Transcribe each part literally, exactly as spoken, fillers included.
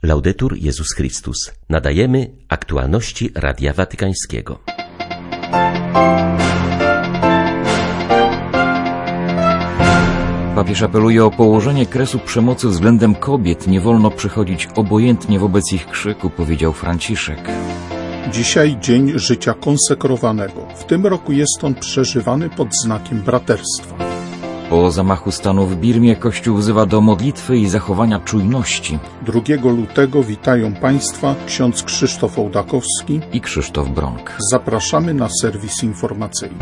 Laudetur Jezus Chrystus. Nadajemy aktualności Radia Watykańskiego. Papież apeluje o położenie kresu przemocy względem kobiet. Nie wolno przechodzić obojętnie wobec ich krzyku, powiedział Franciszek. Dzisiaj dzień życia konsekrowanego. W tym roku jest on przeżywany pod znakiem braterstwa. Po zamachu stanu w Birmie Kościół wzywa do modlitwy i zachowania czujności. drugiego lutego witają Państwa ksiądz Krzysztof Ołdakowski i Krzysztof Bronk. Zapraszamy na serwis informacyjny.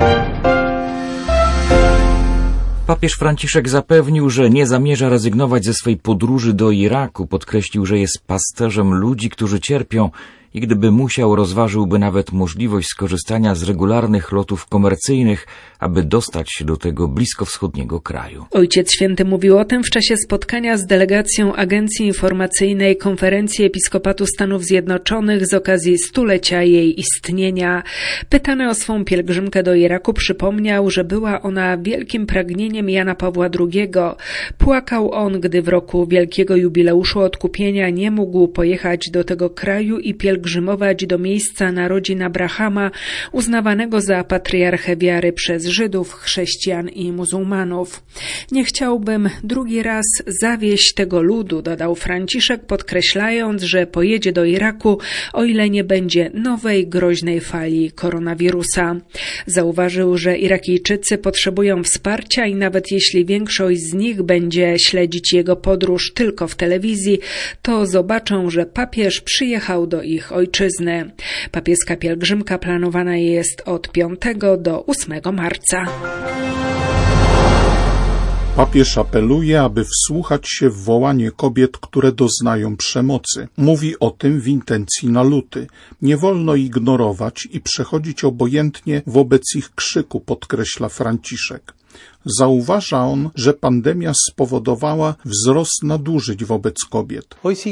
Papież Franciszek zapewnił, że nie zamierza rezygnować ze swej podróży do Iraku. Podkreślił, że jest pasterzem ludzi, którzy cierpią i gdyby musiał, rozważyłby nawet możliwość skorzystania z regularnych lotów komercyjnych, aby dostać się do tego bliskowschodniego kraju. Ojciec Święty mówił o tym w czasie spotkania z delegacją Agencji Informacyjnej Konferencji Episkopatu Stanów Zjednoczonych z okazji stulecia jej istnienia. Pytany o swą pielgrzymkę do Iraku, przypomniał, że była ona wielkim pragnieniem Jana Pawła drugiego. Płakał on, gdy w roku wielkiego jubileuszu odkupienia nie mógł pojechać do tego kraju i pielgrzymować do miejsca narodzin Abrahama, uznawanego za patriarchę wiary przez Żydów, chrześcijan i muzułmanów. Nie chciałbym drugi raz zawieść tego ludu, dodał Franciszek, podkreślając, że pojedzie do Iraku, o ile nie będzie nowej, groźnej fali koronawirusa. Zauważył, że Irakijczycy potrzebują wsparcia i nawet jeśli większość z nich będzie śledzić jego podróż tylko w telewizji, to zobaczą, że papież przyjechał do ich ojczyzny. Papieska pielgrzymka planowana jest od piątego do ósmego marca. Papież apeluje, aby wsłuchać się w wołanie kobiet, które doznają przemocy. Mówi o tym w intencji na luty. Nie wolno ignorować i przechodzić obojętnie wobec ich krzyku, podkreśla Franciszek. Zauważa on, że pandemia spowodowała wzrost nadużyć wobec kobiet.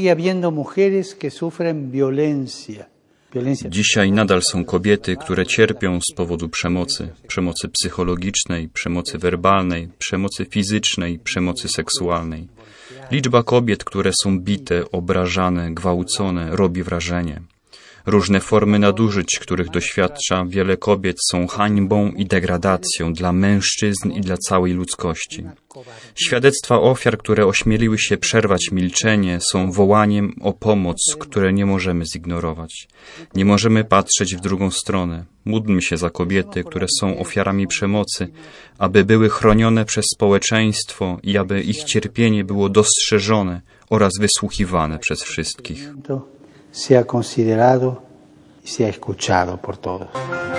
Dzisiaj nadal są kobiety, które cierpią z powodu przemocy. Przemocy psychologicznej, przemocy werbalnej, przemocy fizycznej, przemocy seksualnej. Liczba kobiet, które są bite, obrażane, gwałcone, robi wrażenie. Różne formy nadużyć, których doświadcza wiele kobiet, są hańbą i degradacją dla mężczyzn i dla całej ludzkości. Świadectwa ofiar, które ośmieliły się przerwać milczenie, są wołaniem o pomoc, które nie możemy zignorować. Nie możemy patrzeć w drugą stronę. Módlmy się za kobiety, które są ofiarami przemocy, aby były chronione przez społeczeństwo i aby ich cierpienie było dostrzeżone oraz wysłuchiwane przez wszystkich. sea considerado y sea escuchado por todos.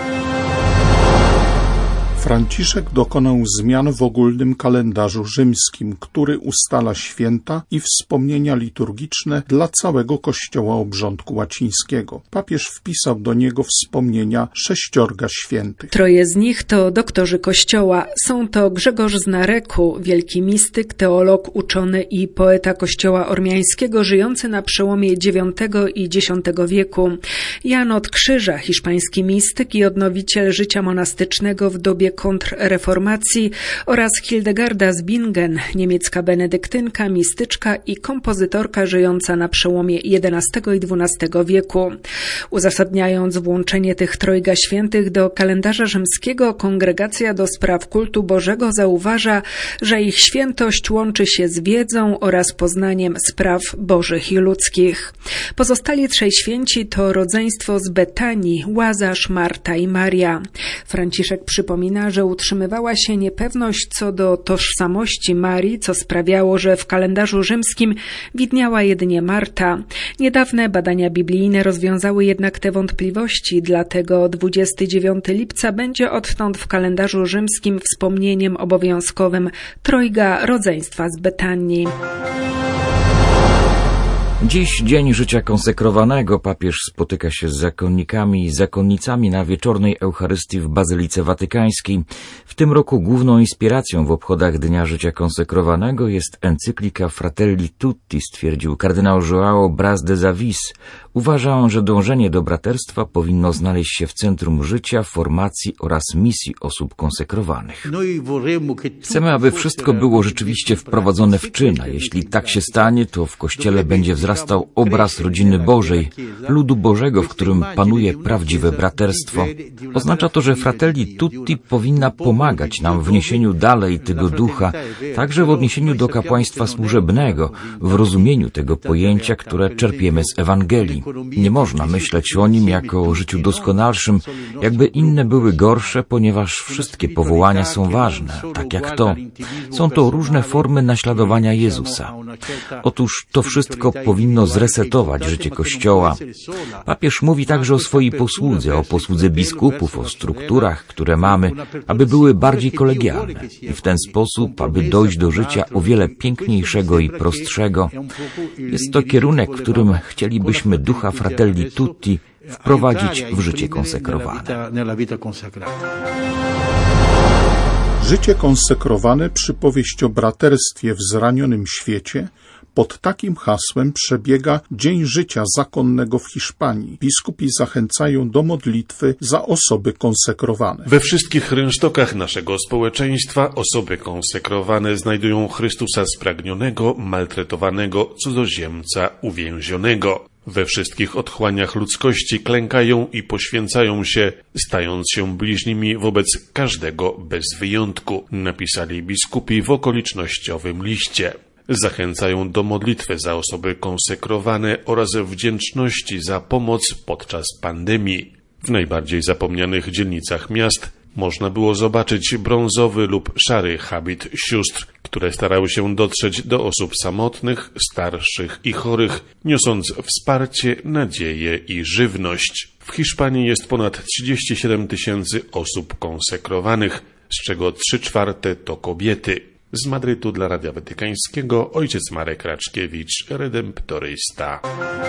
Franciszek dokonał zmian w ogólnym kalendarzu rzymskim, który ustala święta i wspomnienia liturgiczne dla całego Kościoła obrządku łacińskiego. Papież wpisał do niego wspomnienia sześciorga świętych. Troje z nich to doktorzy Kościoła. Są to Grzegorz z Nareku, wielki mistyk, teolog, uczony i poeta Kościoła ormiańskiego, żyjący na przełomie dziewiątego i dziesiątego wieku. Jan od Krzyża, hiszpański mistyk i odnowiciel życia monastycznego w dobie kontrreformacji, oraz Hildegarda z Bingen, niemiecka benedyktynka, mistyczka i kompozytorka żyjąca na przełomie jedenastego i dwunastego wieku. Uzasadniając włączenie tych trojga świętych do kalendarza rzymskiego, Kongregacja do Spraw Kultu Bożego zauważa, że ich świętość łączy się z wiedzą oraz poznaniem spraw bożych i ludzkich. Pozostali trzej święci to rodzeństwo z Betanii, Łazarz, Marta i Maria. Franciszek przypomina, że utrzymywała się niepewność co do tożsamości Marii, co sprawiało, że w kalendarzu rzymskim widniała jedynie Marta. Niedawne badania biblijne rozwiązały jednak te wątpliwości, dlatego dwudziestego dziewiątego lipca będzie odtąd w kalendarzu rzymskim wspomnieniem obowiązkowym trojga rodzeństwa z Betanii. Dziś dzień życia konsekrowanego. Papież spotyka się z zakonnikami i zakonnicami na wieczornej Eucharystii w Bazylice Watykańskiej. W tym roku główną inspiracją w obchodach Dnia Życia Konsekrowanego jest encyklika Fratelli Tutti, stwierdził kardynał João Braz de Avis, Uważam, że dążenie do braterstwa powinno znaleźć się w centrum życia, formacji oraz misji osób konsekrowanych. Chcemy, aby wszystko było rzeczywiście wprowadzone w czyn, a jeśli tak się stanie, to w Kościele będzie wzrastał obraz rodziny Bożej, ludu Bożego, w którym panuje prawdziwe braterstwo. Oznacza to, że Fratelli Tutti powinna pomagać nam w niesieniu dalej tego ducha, także w odniesieniu do kapłaństwa służebnego, w rozumieniu tego pojęcia, które czerpiemy z Ewangelii. Nie można myśleć o nim jako o życiu doskonalszym, jakby inne były gorsze, ponieważ wszystkie powołania są ważne, tak jak to. Są to różne formy naśladowania Jezusa. Otóż to wszystko powinno zresetować życie Kościoła. Papież mówi także o swojej posłudze, o posłudze biskupów, o strukturach, które mamy, aby były bardziej kolegialne i w ten sposób, aby dojść do życia o wiele piękniejszego i prostszego. Jest to kierunek, w którym chcielibyśmy ducha Fratelli Tutti wprowadzić w życie konsekrowane. Życie konsekrowane, przypowieść o braterstwie w zranionym świecie, pod takim hasłem przebiega Dzień Życia Zakonnego w Hiszpanii. Biskupi zachęcają do modlitwy za osoby konsekrowane. We wszystkich rynsztokach naszego społeczeństwa osoby konsekrowane znajdują Chrystusa spragnionego, maltretowanego, cudzoziemca, uwięzionego. We wszystkich otchłaniach ludzkości klękają i poświęcają się, stając się bliźnimi wobec każdego bez wyjątku, napisali biskupi w okolicznościowym liście. Zachęcają do modlitwy za osoby konsekrowane oraz wdzięczności za pomoc podczas pandemii. W najbardziej zapomnianych dzielnicach miast można było zobaczyć brązowy lub szary habit sióstr, które starały się dotrzeć do osób samotnych, starszych i chorych, niosąc wsparcie, nadzieję i żywność. W Hiszpanii jest ponad trzydzieści siedem tysięcy osób konsekrowanych, z czego trzy czwarte to kobiety. Z Madrytu dla Radia Watykańskiego ojciec Marek Raczkiewicz, redemptorysta.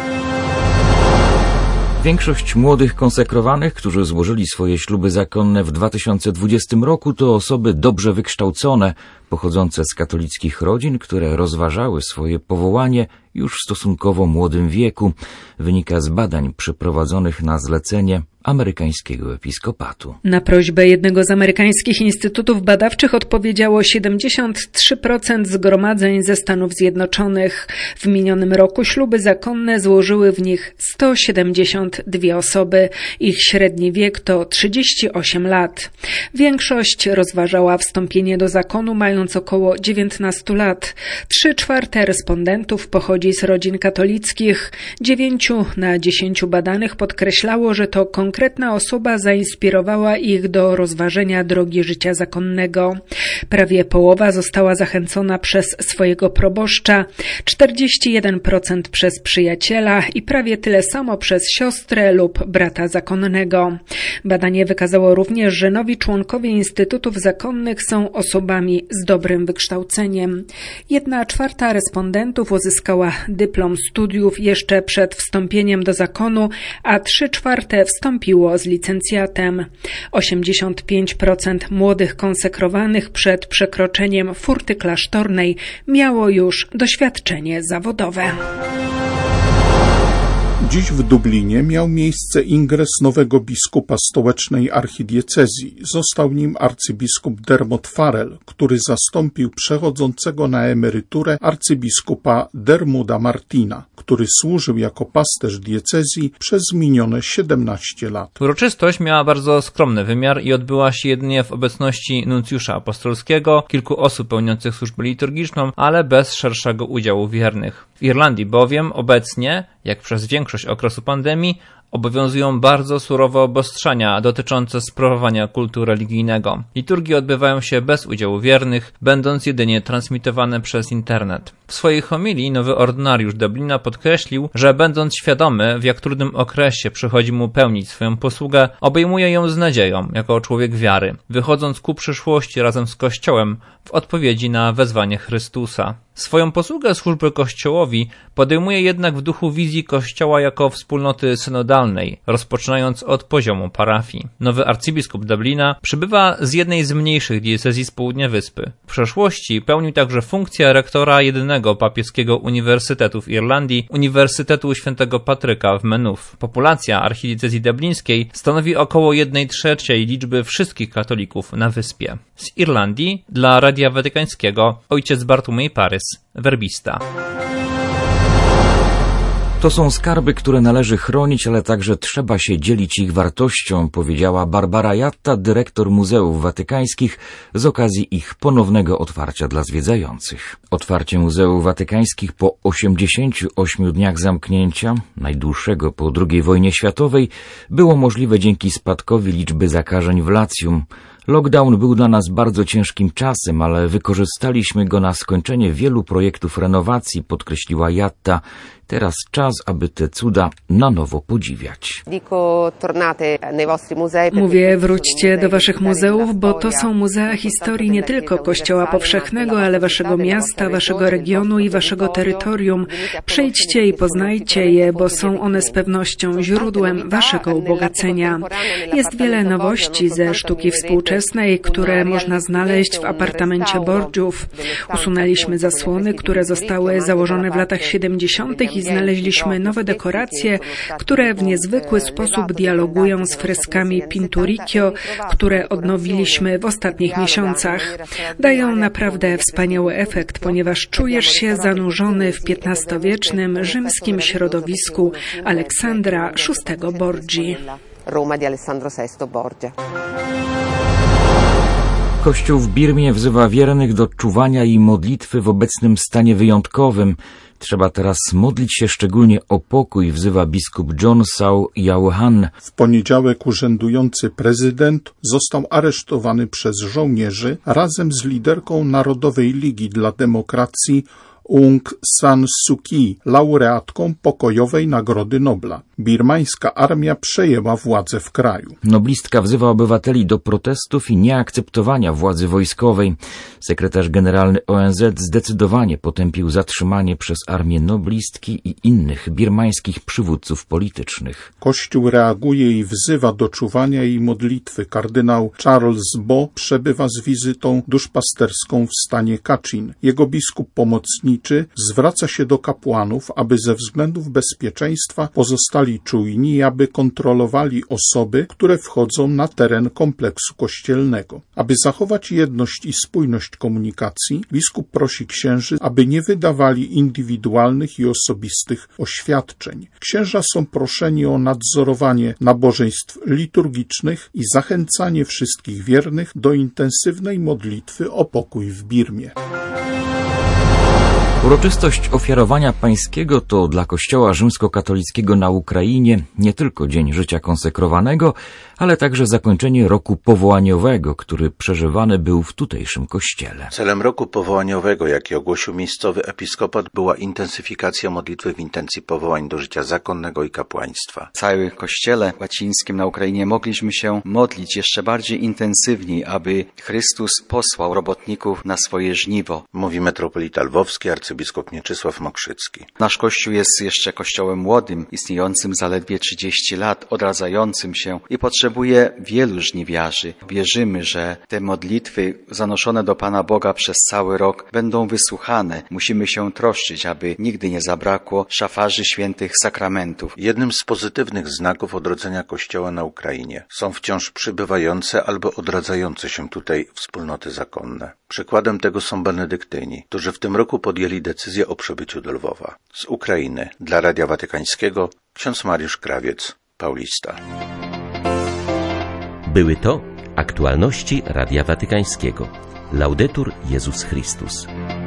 Większość młodych konsekrowanych, którzy złożyli swoje śluby zakonne w dwa tysiące dwudziestym roku, to osoby dobrze wykształcone, pochodzące z katolickich rodzin, które rozważały swoje powołanie już w stosunkowo młodym wieku, wynika z badań przeprowadzonych na zlecenie amerykańskiego episkopatu. Na prośbę jednego z amerykańskich instytutów badawczych odpowiedziało siedemdziesiąt trzy procent zgromadzeń ze Stanów Zjednoczonych. W minionym roku śluby zakonne złożyły w nich sto siedemdziesiąt dwie osoby. Ich średni wiek to trzydzieści osiem lat. Większość rozważała wstąpienie do zakonu mając około dziewiętnaście lat. Trzy czwarte respondentów pochodzi z rodzin katolickich. Dziewięciu na dziesięciu badanych podkreślało, że to konkretna osoba zainspirowała ich do rozważenia drogi życia zakonnego. Prawie połowa została zachęcona przez swojego proboszcza, czterdzieści jeden procent przez przyjaciela i prawie tyle samo przez siostrę lub brata zakonnego. Badanie wykazało również, że nowi członkowie instytutów zakonnych są osobami z dobrym wykształceniem. Jedna czwarta respondentów uzyskała dyplom studiów jeszcze przed wstąpieniem do zakonu, a trzy czwarte wstąpiło z licencjatem. osiemdziesiąt pięć procent młodych konsekrowanych przed przekroczeniem furty klasztornej miało już doświadczenie zawodowe. Dziś w Dublinie miał miejsce ingres nowego biskupa stołecznej archidiecezji. Został nim arcybiskup Dermot Farrell, który zastąpił przechodzącego na emeryturę arcybiskupa Dermuda Martina, który służył jako pasterz diecezji przez minione siedemnaście lat. Uroczystość miała bardzo skromny wymiar i odbyła się jedynie w obecności nuncjusza apostolskiego, kilku osób pełniących służbę liturgiczną, ale bez szerszego udziału wiernych. W Irlandii bowiem obecnie, jak przez większość okresu pandemii, obowiązują bardzo surowe obostrzenia dotyczące sprawowania kultu religijnego. Liturgie odbywają się bez udziału wiernych, będąc jedynie transmitowane przez internet. W swojej homilii nowy ordynariusz Dublina podkreślił, że będąc świadomy, w jak trudnym okresie przychodzi mu pełnić swoją posługę, obejmuje ją z nadzieją, jako człowiek wiary, wychodząc ku przyszłości razem z Kościołem w odpowiedzi na wezwanie Chrystusa. Swoją posługę służby Kościołowi podejmuje jednak w duchu wizji Kościoła jako wspólnoty synodalnej, lokalnej, rozpoczynając od poziomu parafii. Nowy arcybiskup Dublina przybywa z jednej z mniejszych diecezji z południa wyspy. W przeszłości pełnił także funkcję rektora jedynego papieskiego uniwersytetu w Irlandii, Uniwersytetu Świętego Patryka w Maynooth. Populacja archidiecezji dublińskiej stanowi około jednej trzeciej liczby wszystkich katolików na wyspie. Z Irlandii dla Radia Watykańskiego ojciec Bartłomiej Parys, werbista. To są skarby, które należy chronić, ale także trzeba się dzielić ich wartością, powiedziała Barbara Jatta, dyrektor Muzeów Watykańskich, z okazji ich ponownego otwarcia dla zwiedzających. Otwarcie Muzeów Watykańskich po osiemdziesięciu ośmiu dniach zamknięcia, najdłuższego po drugiej wojnie światowej, było możliwe dzięki spadkowi liczby zakażeń w Lacjum. Lockdown był dla nas bardzo ciężkim czasem, ale wykorzystaliśmy go na skończenie wielu projektów renowacji, podkreśliła Jatta. Teraz czas, aby te cuda na nowo podziwiać. Mówię, wróćcie do waszych muzeów, bo to są muzea historii nie tylko Kościoła Powszechnego, ale waszego miasta, waszego regionu i waszego terytorium. Przyjdźcie i poznajcie je, bo są one z pewnością źródłem waszego ubogacenia. Jest wiele nowości ze sztuki współczesnej, które można znaleźć w apartamencie Borgiów. Usunęliśmy zasłony, które zostały założone w latach siedemdziesiątych i znaleźliśmy nowe dekoracje, które w niezwykły sposób dialogują z freskami Pinturicchio, które odnowiliśmy w ostatnich miesiącach. Dają naprawdę wspaniały efekt, ponieważ czujesz się zanurzony w piętnastowiecznym rzymskim środowisku Aleksandra szóstego Borgi. Kościół w Birmie wzywa wiernych do czuwania i modlitwy w obecnym stanie wyjątkowym. Trzeba teraz modlić się szczególnie o pokój, wzywa biskup John Sau Yao-han. W poniedziałek urzędujący prezydent został aresztowany przez żołnierzy razem z liderką Narodowej Ligi dla Demokracji Aung San Suu Kyi, laureatką pokojowej Nagrody Nobla. Birmańska armia przejęła władzę w kraju. Noblistka wzywa obywateli do protestów i nieakceptowania władzy wojskowej. Sekretarz generalny O N Z zdecydowanie potępił zatrzymanie przez armię noblistki i innych birmańskich przywódców politycznych. Kościół reaguje i wzywa do czuwania i modlitwy. Kardynał Charles Bo przebywa z wizytą duszpasterską w stanie Kachin. Jego biskup pomocniczy zwraca się do kapłanów, aby ze względów bezpieczeństwa pozostali czujni i aby kontrolowali osoby, które wchodzą na teren kompleksu kościelnego. Aby zachować jedność i spójność komunikacji, biskup prosi księży, aby nie wydawali indywidualnych i osobistych oświadczeń. Księża są proszeni o nadzorowanie nabożeństw liturgicznych i zachęcanie wszystkich wiernych do intensywnej modlitwy o pokój w Birmie. Uroczystość ofiarowania pańskiego to dla Kościoła rzymskokatolickiego na Ukrainie nie tylko dzień życia konsekrowanego, ale także zakończenie roku powołaniowego, który przeżywany był w tutejszym kościele. Celem roku powołaniowego, jaki ogłosił miejscowy episkopat, była intensyfikacja modlitwy w intencji powołań do życia zakonnego i kapłaństwa. W całym kościele łacińskim na Ukrainie mogliśmy się modlić jeszcze bardziej intensywniej, aby Chrystus posłał robotników na swoje żniwo. Mówi metropolita lwowski, arcybiskup Mieczysław Mokrzycki. Nasz kościół jest jeszcze kościołem młodym, istniejącym zaledwie trzydzieści lat, odradzającym się i potrzebuje wielu żniwiarzy. Wierzymy, że te modlitwy zanoszone do Pana Boga przez cały rok będą wysłuchane. Musimy się troszczyć, aby nigdy nie zabrakło szafarzy świętych sakramentów. Jednym z pozytywnych znaków odrodzenia Kościoła na Ukrainie są wciąż przybywające albo odradzające się tutaj wspólnoty zakonne. Przykładem tego są benedyktyni, którzy w tym roku podjęli decyzję o przybyciu do Lwowa. Z Ukrainy dla Radia Watykańskiego ksiądz Mariusz Krawiec, Paulista. Były to aktualności Radia Watykańskiego. Laudetur Jezus Chrystus.